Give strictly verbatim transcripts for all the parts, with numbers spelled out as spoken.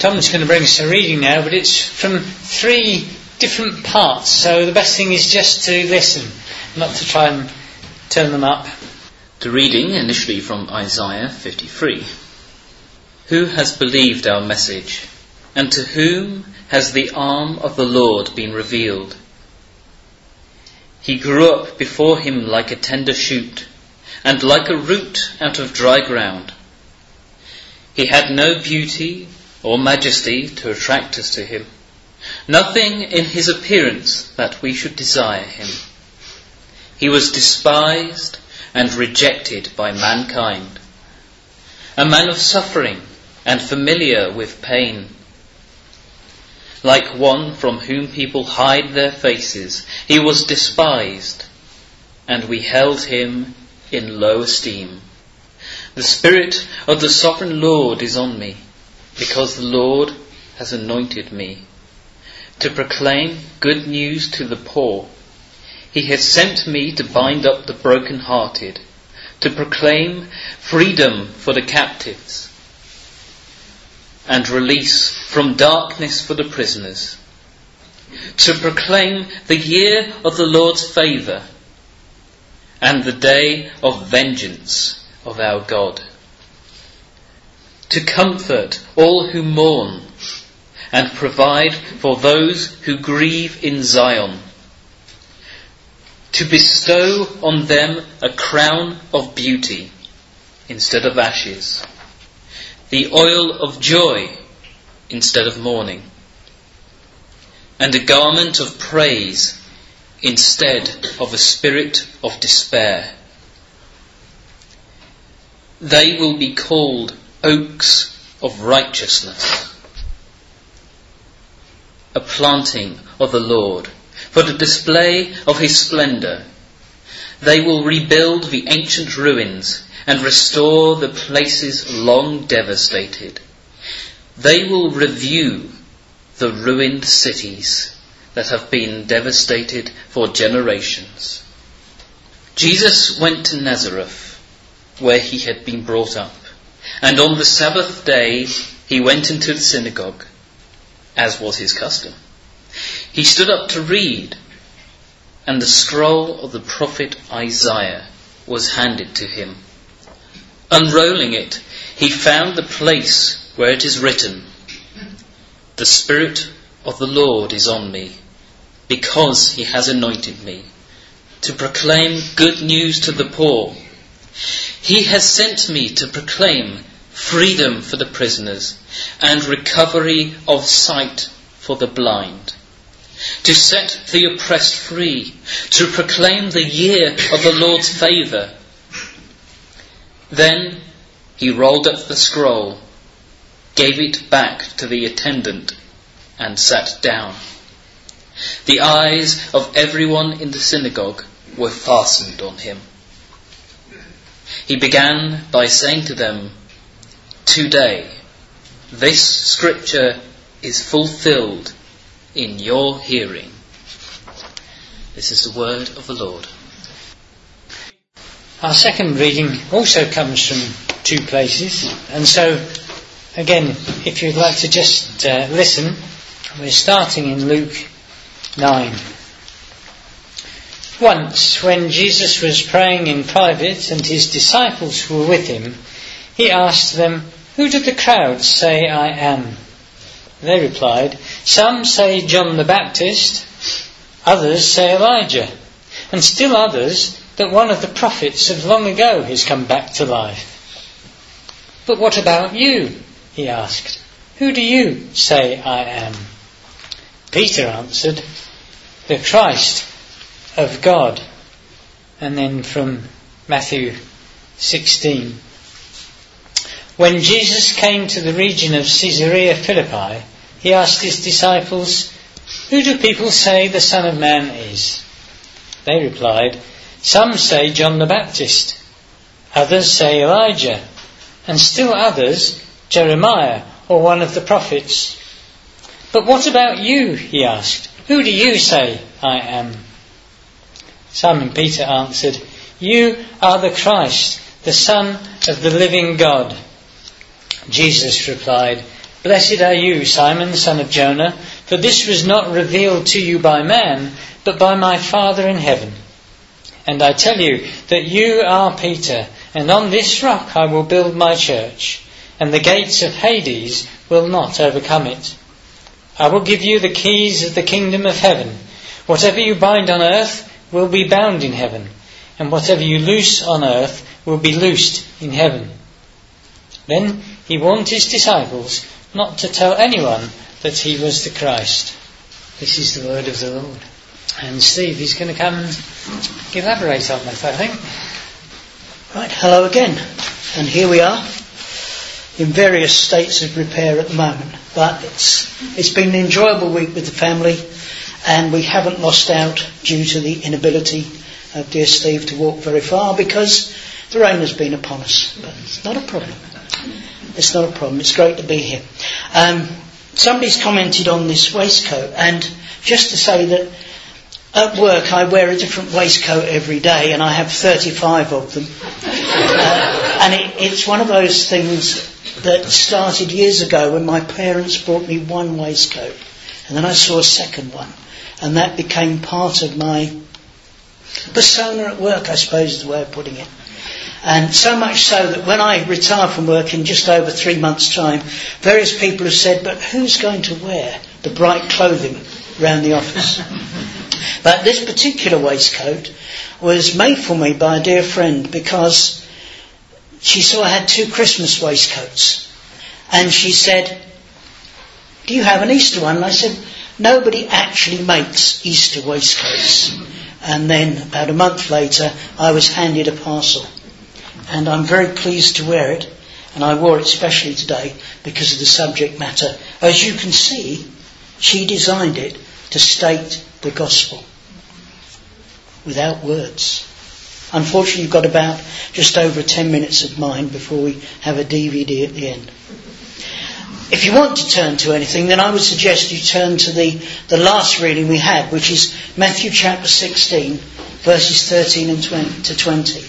Tom's going to bring us a reading now, but it's from three different parts, so the best thing is just to listen, not to try and turn them up. The reading initially from Isaiah fifty-three. Who has believed our message, and to whom has the arm of the Lord been revealed? He grew up before him like a tender shoot, and like a root out of dry ground. He had no beauty or majesty to attract us to him, nothing in his appearance that we should desire him. He was despised and rejected by mankind, a man of suffering and familiar with pain. Like one from whom people hide their faces, he was despised, and we held him in low esteem. The Spirit of the Sovereign Lord is on me, because the Lord has anointed me to proclaim good news to the poor. He has sent me to bind up the broken-hearted, to proclaim freedom for the captives, and release from darkness for the prisoners, to proclaim the year of the Lord's favour and the day of vengeance of our God, to comfort all who mourn and provide for those who grieve in Zion, to bestow on them a crown of beauty instead of ashes, the oil of joy instead of mourning, and a garment of praise instead of a spirit of despair. They will be called oaks of righteousness, a planting of the Lord, for the display of his splendour. They will rebuild the ancient ruins and restore the places long devastated. They will review the ruined cities that have been devastated for generations. Jesus went to Nazareth, where he had been brought up, and on the Sabbath day he went into the synagogue, as was his custom. He stood up to read, and the scroll of the prophet Isaiah was handed to him. Unrolling it, he found the place where it is written, "The Spirit of the Lord is on me, because he has anointed me to proclaim good news to the poor. He has sent me to proclaim freedom for the prisoners and recovery of sight for the blind, to set the oppressed free, to proclaim the year of the Lord's favour." Then he rolled up the scroll, gave it back to the attendant, and sat down. The eyes of everyone in the synagogue were fastened on him. He began by saying to them, "Today, this scripture is fulfilled in your hearing." This is the word of the Lord. Our second reading also comes from two places, and so again, if you'd like to just uh, listen, we're starting in Luke nine. Once, when Jesus was praying in private and his disciples were with him, he asked them, "Who do the crowds say I am?" They replied, "Some say John the Baptist, others say Elijah, and still others that one of the prophets of long ago has come back to life." "But what about you?" he asked. "Who do you say I am?" Peter answered, "The Christ of God." And then from Matthew sixteen. When Jesus came to the region of Caesarea Philippi, he asked his disciples, "Who do people say the Son of Man is?" They replied, "Some say John the Baptist, others say Elijah, and still others Jeremiah or one of the prophets." "But what about you?" he asked. "Who do you say I am?" Simon Peter answered, "You are the Christ, the Son of the living God." Jesus replied, Blessed are you, Simon, son of Jonah, for this was not revealed to you by man, but by my Father in heaven. And I tell you that you are Peter, and on this rock I will build my church, and the gates of Hades will not overcome it. I will give you the keys of the kingdom of heaven. Whatever you bind on earth will be bound in heaven, and whatever you loose on earth will be loosed in heaven. Then he warned his disciples not to tell anyone that he was the Christ. This is the word of the Lord. And Steve is going to come and elaborate on that, I think. Right, hello again. And here we are, in various states of repair at the moment. But it's it's been an enjoyable week with the family, and we haven't lost out due to the inability of dear Steve to walk very far because the rain has been upon us. But it's not a problem. It's not a problem. It's great to be here. Um, somebody's commented on this waistcoat, and just to say that at work I wear a different waistcoat every day, and I have thirty-five of them. Uh, and it, it's one of those things that started years ago when my parents bought me one waistcoat, and then I saw a second one, and that became part of my persona at work, I suppose is the way of putting it. And so much so that when I retire from work in just over three months' time, various people have said, but who's going to wear the bright clothing around the office? But this particular waistcoat was made for me by a dear friend because she saw I had two Christmas waistcoats. And she said, do you have an Easter one? And I said, nobody actually makes Easter waistcoats. And then about a month later, I was handed a parcel. And I'm very pleased to wear it, and I wore it especially today because of the subject matter. As you can see, she designed it to state the gospel without words. Unfortunately, you've got about just over ten minutes of mine before we have a D V D at the end. If you want to turn to anything, then I would suggest you turn to the, the last reading we had, which is Matthew chapter sixteen, verses thirteen and twenty to twenty.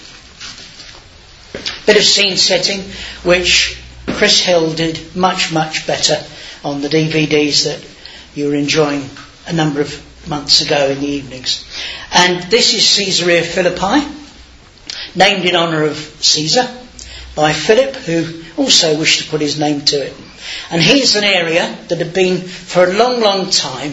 Bit of scene setting, which Chris Hill did much, much better on the D V Ds that you were enjoying a number of months ago in the evenings. And this is Caesarea Philippi, named in honour of Caesar by Philip, who also wished to put his name to it. And here's an area that had been for a long, long time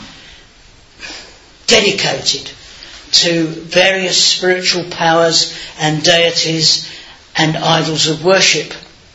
dedicated to various spiritual powers and deities and idols of worship.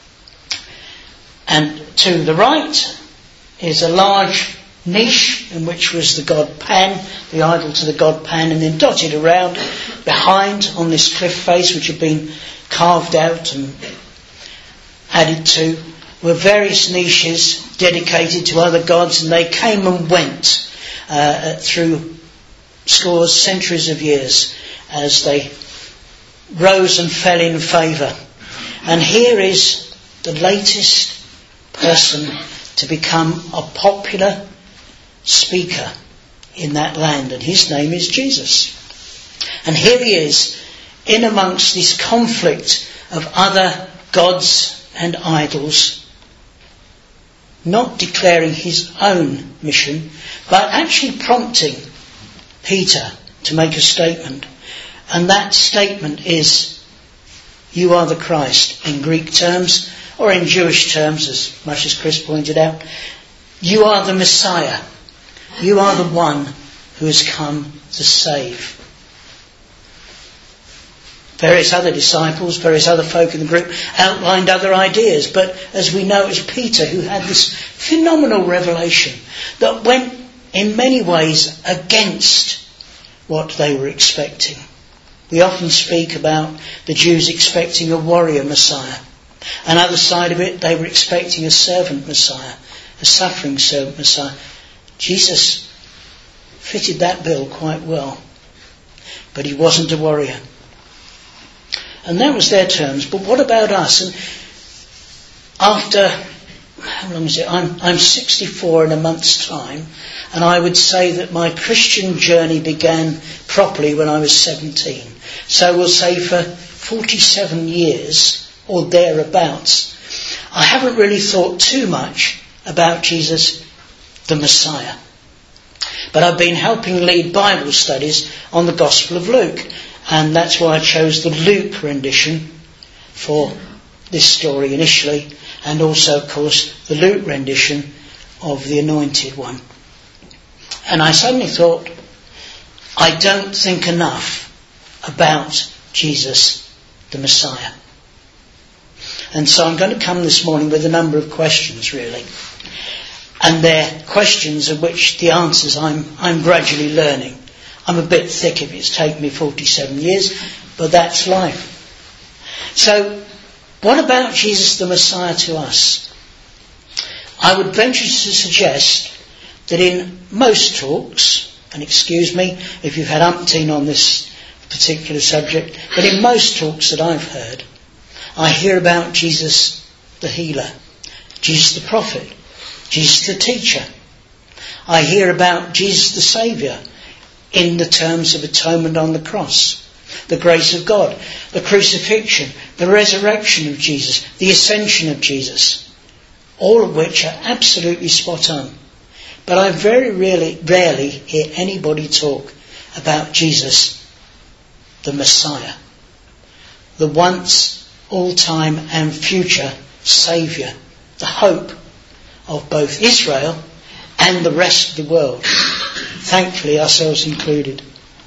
And to the right is a large niche in which was the god Pan, the idol to the god Pan, and then dotted around behind on this cliff face, which had been carved out and added to, were various niches dedicated to other gods, and they came and went uh, through scores, centuries of years as they rose and fell in favour. And here is the latest person to become a popular speaker in that land, and his name is Jesus. And here he is in amongst this conflict of other gods and idols, not declaring his own mission, but actually prompting Peter to make a statement. And that statement is, you are the Christ, in Greek terms, or in Jewish terms, as much as Chris pointed out. You are the Messiah. You are the one who has come to save. Various other disciples, various other folk in the group outlined other ideas, but as we know, it was Peter who had this phenomenal revelation that went in many ways against what they were expecting. We often speak about the Jews expecting a warrior Messiah. Another side of it, they were expecting a servant Messiah, a suffering servant Messiah. Jesus fitted that bill quite well, but he wasn't a warrior. And that was their terms. But what about us? And after, how long is it? I'm, I'm sixty-four in a month's time, and I would say that my Christian journey began properly when I was seventeen. So we'll say for forty-seven years or thereabouts. I haven't really thought too much about Jesus, the Messiah. But I've been helping lead Bible studies on the Gospel of Luke, and that's why I chose the Luke rendition for this story initially, and also, of course, the Luke rendition of the Anointed One. And I suddenly thought, I don't think enough about Jesus, the Messiah. And so I'm going to come this morning with a number of questions, really. And they're questions of which the answers I'm I'm gradually learning. I'm a bit thick if it's taken me forty-seven years, but that's life. So, what about Jesus the Messiah to us? I would venture to suggest that in most talks, and excuse me if you've had umpteen on this particular subject, but in most talks that I've heard, I hear about Jesus the healer, Jesus the prophet, Jesus the teacher. I hear about Jesus the Saviour in the terms of atonement on the cross, the grace of God, the crucifixion, the resurrection of Jesus, the ascension of Jesus, all of which are absolutely spot on. But I very rarely, rarely hear anybody talk about Jesus, the Messiah, the once, all-time and future Saviour, the hope of both Israel and the rest of the world, thankfully ourselves included.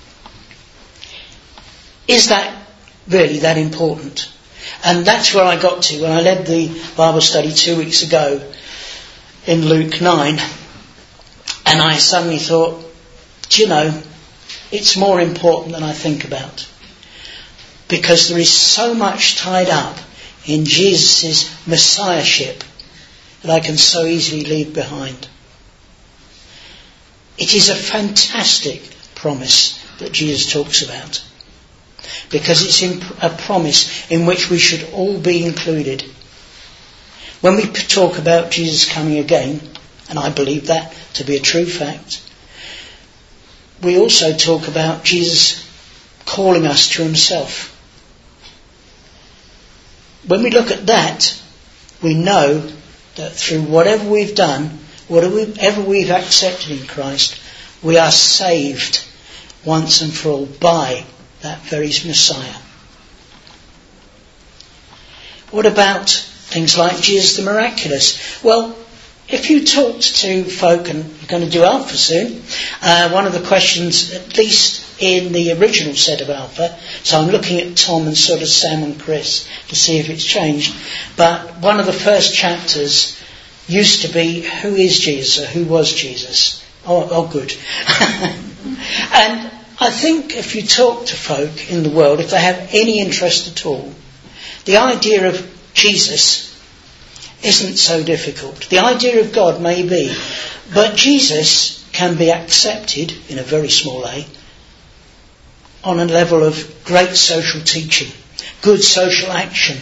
Is that really that important? And that's where I got to when I led the Bible study two weeks ago in Luke nine, and I suddenly thought, do you know, it's more important than I think about, because there is so much tied up in Jesus' messiahship that I can so easily leave behind. It is a fantastic promise that Jesus talks about, because it's in a promise in which we should all be included. When we talk about Jesus coming again, and I believe that to be a true fact, we also talk about Jesus calling us to himself. When we look at that, we know that through whatever we've done, whatever we've accepted in Christ, we are saved once and for all by that very Messiah. What about things like Jesus the Miraculous? Well, if you talked to folk, and you're going to do Alpha soon, uh, one of the questions, at least in the original set of Alpha, so I'm looking at Tom and sort of Sam and Chris to see if it's changed, but one of the first chapters used to be, who is Jesus, or who was Jesus? Oh, oh good. And I think if you talk to folk in the world, if they have any interest at all, the idea of Jesus isn't so difficult. The idea of God may be, but Jesus can be accepted, in a very small a, on a level of great social teaching, good social action,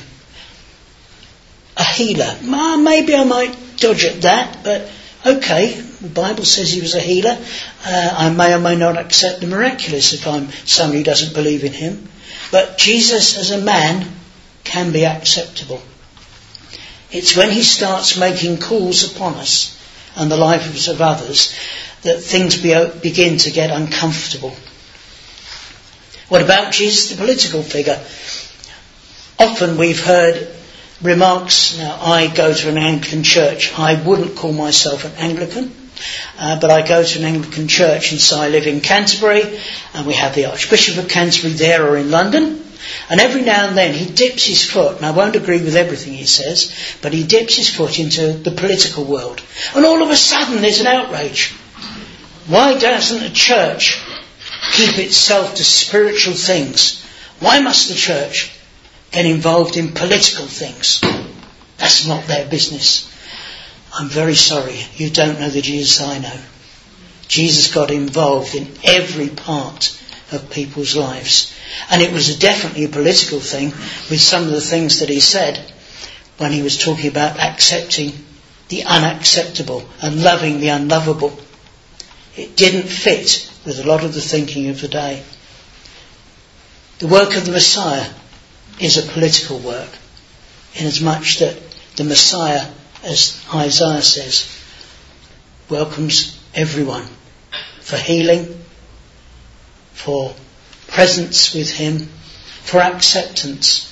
a healer. Maybe I might dodge at that, but okay, the Bible says he was a healer. Uh, I may or may not accept the miraculous if I'm somebody who doesn't believe in him. But Jesus as a man can be acceptable. It's when he starts making calls upon us and the lives of others that things be, begin to get uncomfortable. What about Jesus, the political figure? Often we've heard remarks. Now, I go to an Anglican church. I wouldn't call myself an Anglican, uh, but I go to an Anglican church, and so I live in Canterbury, and we have the Archbishop of Canterbury there or in London, and every now and then he dips his foot, and I won't agree with everything he says, but he dips his foot into the political world, and all of a sudden there's an outrage. Why doesn't a church keep itself to spiritual things? Why must the church get involved in political things? That's not their business. I'm very sorry, you don't know the Jesus I know. Jesus got involved in every part of people's lives. And it was definitely a political thing with some of the things that he said when he was talking about accepting the unacceptable and loving the unlovable. It didn't fit with a lot of the thinking of the day. The work of the Messiah is a political work, inasmuch that the Messiah as Isaiah says, welcomes everyone for healing, for presence with him, for acceptance.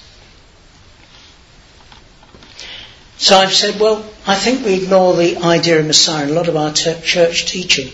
So I've said, well, I think we ignore the idea of Messiah in a lot of our t- church teaching.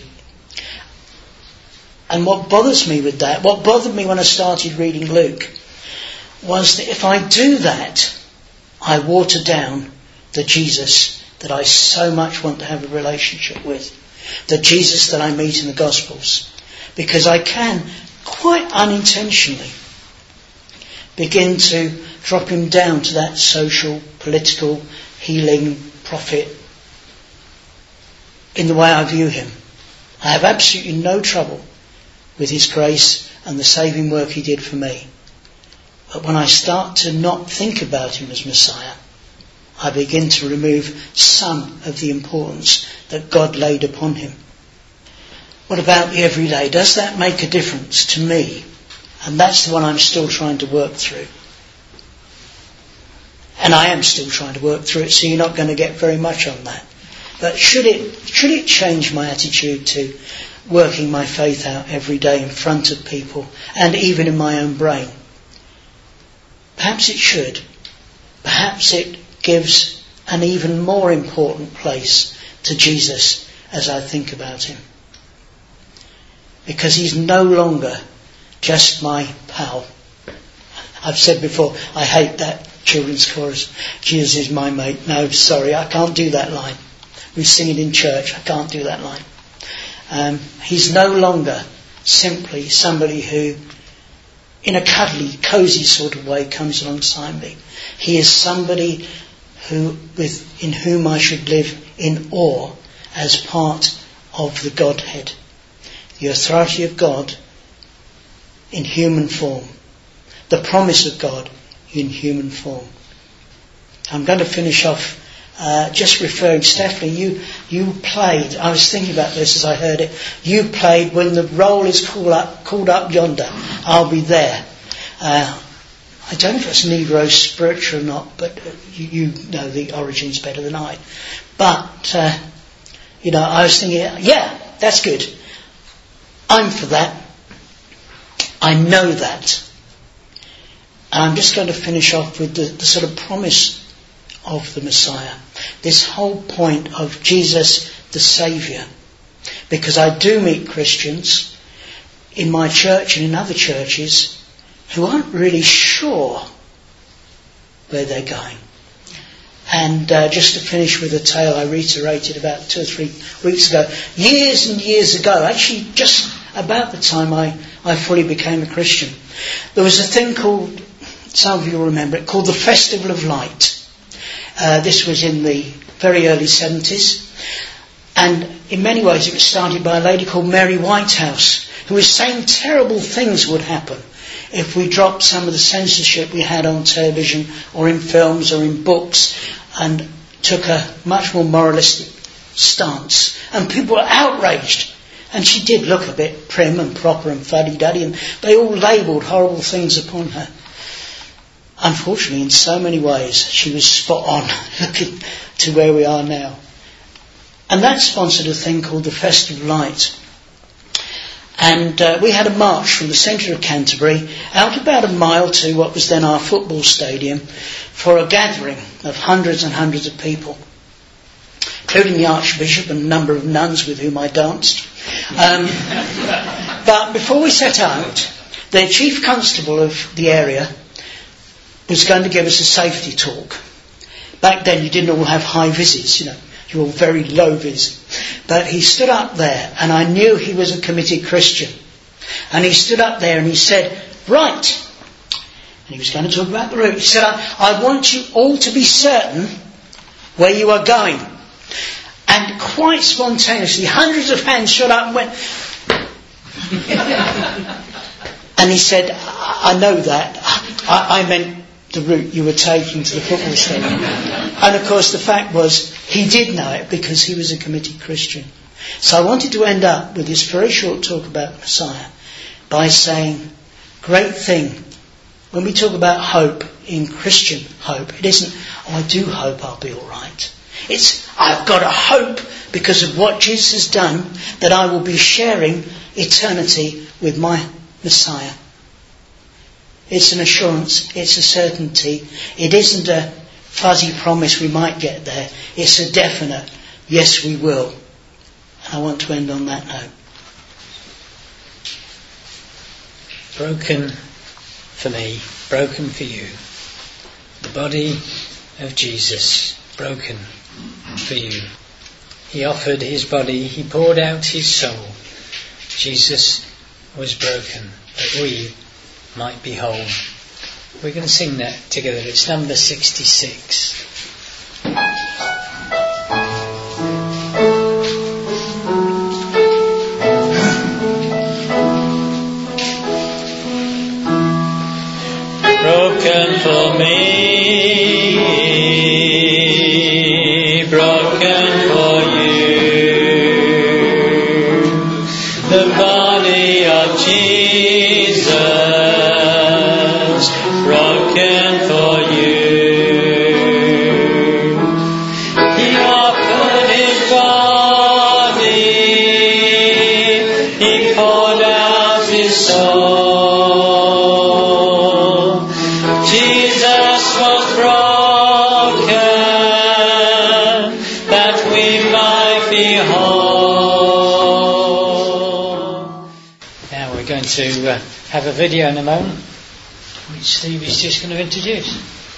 And what bothers me with that, what bothered me when I started reading Luke, was that if I do that, I water down the Jesus that I so much want to have a relationship with, the Jesus that I meet in the Gospels. Because I can, quite unintentionally, begin to drop him down to that social, political, healing prophet in the way I view him. I have absolutely no trouble with his grace and the saving work he did for me. But when I start to not think about him as Messiah, I begin to remove some of the importance that God laid upon him. What about the everyday? Does that make a difference to me? And that's the one I'm still trying to work through. And I am still trying to work through it, so you're not going to get very much on that. But should it should it change my attitude to working my faith out every day in front of people and even in my own brain? Perhaps it should. Perhaps it gives an even more important place to Jesus as I think about him. Because he's no longer just my pal. I've said before, I hate that children's chorus. Jesus is my mate. No, sorry, I can't do that line. We sing it in church. I can't do that line. Um, he's no longer simply somebody who, in a cuddly, cosy sort of way, comes alongside me. He is somebody who, with, in whom I should live in awe as part of the Godhead. The authority of God in human form. The promise of God in human form. I'm going to finish off uh, just referring, Stephanie, you you played, I was thinking about this as I heard it, you played When the Roll is called up, called up Yonder, I'll Be There. Uh, I don't know if it's Negro spiritual or not, but you, you know the origins better than I. But, uh, you know, I was thinking, yeah, that's good. I'm for that. I know that. And I'm just going to finish off with the, the sort of promise of the Messiah. This whole point of Jesus the Saviour. Because I do meet Christians in my church and in other churches who aren't really sure where they're going. And uh, just to finish with a tale I reiterated about two or three weeks ago. Years and years ago, actually just about the time I, I fully became a Christian, there was a thing called, some of you will remember it, called the Festival of Light. Uh, this was in the very early seventies. And in many ways it was started by a lady called Mary Whitehouse, who was saying terrible things would happen if we dropped some of the censorship we had on television or in films or in books and took a much more moralistic stance. And people were outraged. And she did look a bit prim and proper and fuddy-duddy, and they all labelled horrible things upon her. Unfortunately, in so many ways, she was spot on looking to where we are now. And that sponsored a thing called the Festival of Light. And uh, we had a march from the centre of Canterbury out about a mile to what was then our football stadium for a gathering of hundreds and hundreds of people, including the Archbishop and a number of nuns with whom I danced. Um, but before we set out, the Chief Constable of the area was going to give us a safety talk. Back then you didn't all have high vises, you know, you were all very low vis. But he stood up there, and I knew he was a committed Christian. And he stood up there and he said, right, and he was going to talk about the route. He said, I, I want you all to be certain where you are going. And quite spontaneously, hundreds of hands shot up and went. And he said, I, I know that. I, I meant the route you were taking to the football stadium. And of course the fact was, he did know it because he was a committed Christian. So I wanted to end up with this very short talk about the Messiah by saying, great thing, when we talk about hope in Christian hope, it isn't, oh, I do hope I'll be all right. It's, I've got a hope because of what Jesus has done that I will be sharing eternity with my Messiah. It's an assurance. It's a certainty. It isn't a fuzzy promise we might get there. It's a definite, yes we will. And I want to end on that note. Broken for me, broken for you. The body of Jesus, broken for you. He offered his body, he poured out his soul. Jesus was broken, that we might be whole. We're going to sing that together. It's number sixty-six. Broken for me, broken for you, the body of Jesus, broken for you. He offered his body, he poured out his soul. Jesus was broken that we might be whole. Now we're going to uh, have a video in a moment, which Steve is just going to introduce.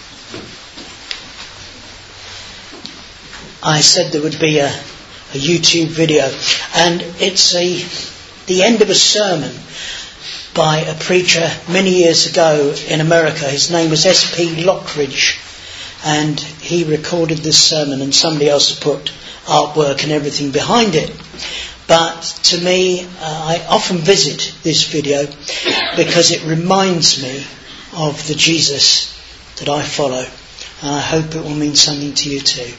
I said there would be a, a YouTube video, and it's a, the end of a sermon by a preacher many years ago in America. His name was S P Lockridge, and he recorded this sermon, and somebody else has put artwork and everything behind it. But to me, uh, I often visit this video because it reminds me of the Jesus that I follow, and I hope it will mean something to you too.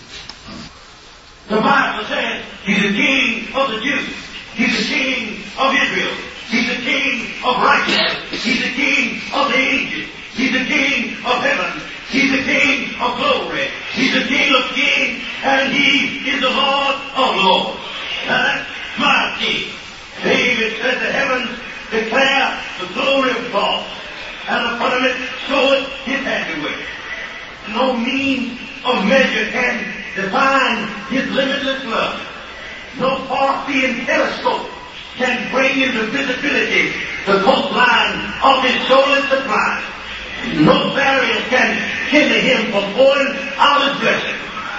The Bible says he's the king of the Jews. He's the king of Israel. He's the king of righteousness. He's the king of the ages. He's the king of heaven. He's the king of glory. He's the king of kings, and he is the Lord of lords. Now that's my king. David said the heavens declare the glory of God, and the firmament showeth his handiwork. No means of measure can define his limitless love. No far-seeing telescope can bring into visibility the coastline of his stolen supply. No barriers can hinder him from pouring out his blessing.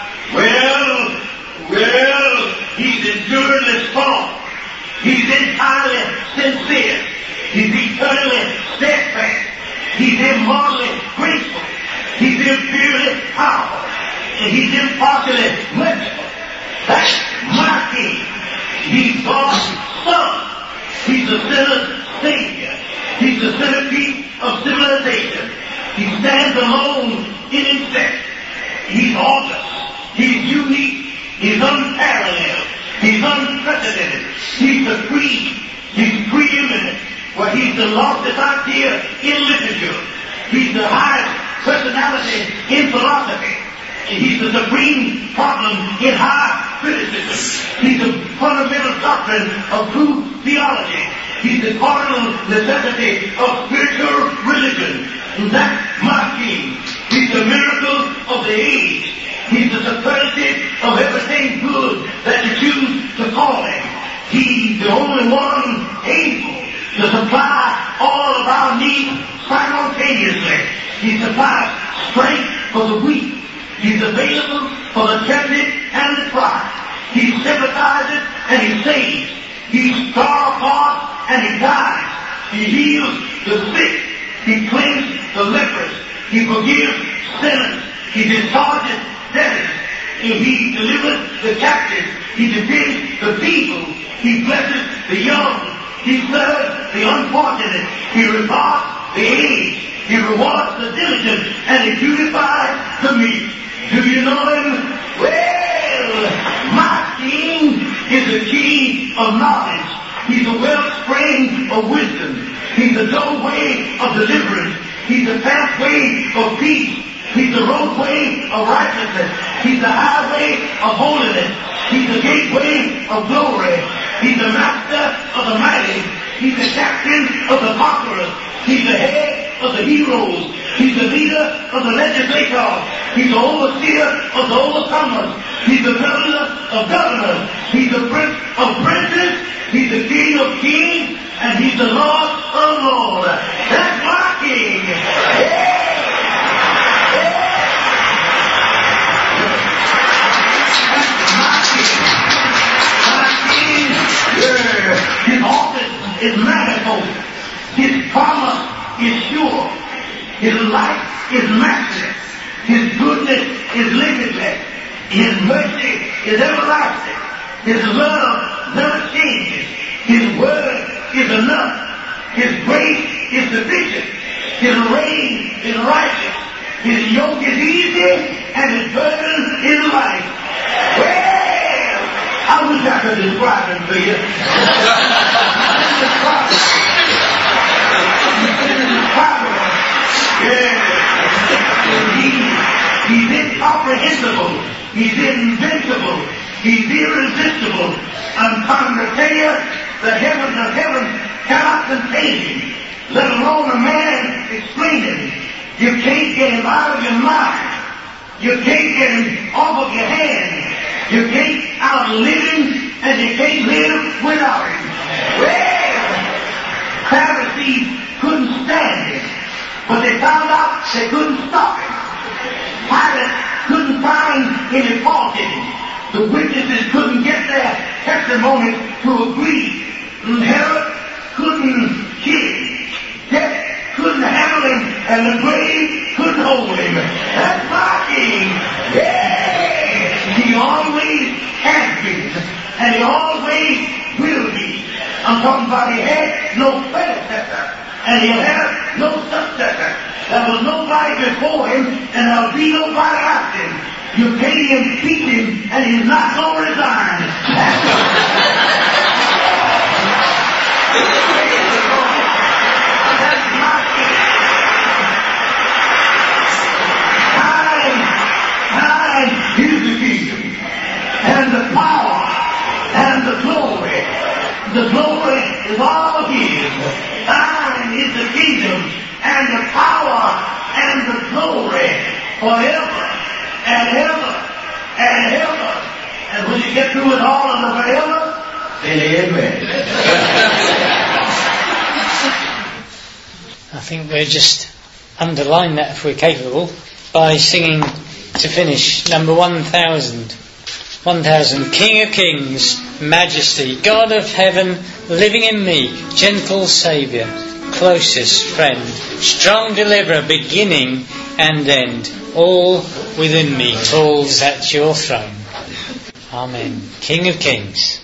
Well, well, he's enduringly strong. He's entirely sincere. He's eternally steadfast. He's immortally graceful. He's imperially powerful. And he's impartially merciful. That's my king. He's God's Son. He's the sinner's Savior. He's the centerpiece of civilization. He stands alone in himself. He's august. He's unique. He's unparalleled. He's unprecedented. He's supreme. He's preeminent. Well, he's the loftiest idea in literature. He's the highest personality in philosophy. He's the supreme problem in high criticism. He's the fundamental doctrine of true theology. He's the cardinal necessity of spiritual religion. And that's my king. He's the miracle of the age. He's the superlative of everything good that you choose to call him. He's the only one able to supply all of our needs simultaneously. He supplies strength for the weak. He's available for the tempted and the tried. He sympathizes and he saves. He star apart and he guides. He heals the sick. He cleanses the lepers. He forgives sinners. He discharges debtors. And he delivers the captives. He defends the feeble. He blesses the young. He serves the unfortunate. He regards the aged. He rewards the diligent. And he beautifies the meek. Do you know him? Well, my king is the king of knowledge. He's a wellspring of wisdom. He's the doorway of deliverance. He's the pathway of peace. He's the roadway of righteousness. He's the highway of holiness. He's the gateway of glory. He's the master of the mighty. He's the captain of the conquerors. He's the head of the heroes. He's the leader of the legislators. He's the overseer of the overcomers. He's the governor of governors. He's the prince of princes. He's the king of kings. And he's the lord of lords. That's my king. Yeah. His office is manifold. His promise is sure. His life is matchless. His goodness is limitless. His mercy is everlasting. His love never changes. His word is enough. His grace is sufficient. His reign is righteous. His yoke is easy and his burden is light. Well, I wish I could describe him to you. Yeah. He, he's incomprehensible. He's invincible. He's irresistible. I'm trying to tell you, the heavens of heaven cannot contain him, let alone a man explain him. You can't get him out of your mind. You can't get him off of your hand. You can't outlive him, and you can't live without him. Well, Pharisees couldn't stand him, but they found out they couldn't stop him. Pilate couldn't find any fault in him. The witnesses couldn't get their testimony to agree. And Herod couldn't kill him. Death couldn't handle him, and the grave couldn't hold him. That's my king. Yeah! He always has been, and he always will be. I'm talking about he had no predecessor, and he'll have no successor. There was nobody before him, and there'll be nobody after him. You can't impeach him, and he's not going to resign. That's my king. Time, time is the kingdom, and the power, and the glory. The glory is all his. Thine is the kingdom, and the power, and the glory, forever, and ever, and ever. And when you get through with all of the forever, then amen. I think we'll just underline that if we're capable by singing to finish number one thousand. one thousand. King of kings, majesty, God of heaven, living in me, gentle Saviour, closest friend, strong deliverer, beginning and end, all within me calls at your throne. Amen. King of kings.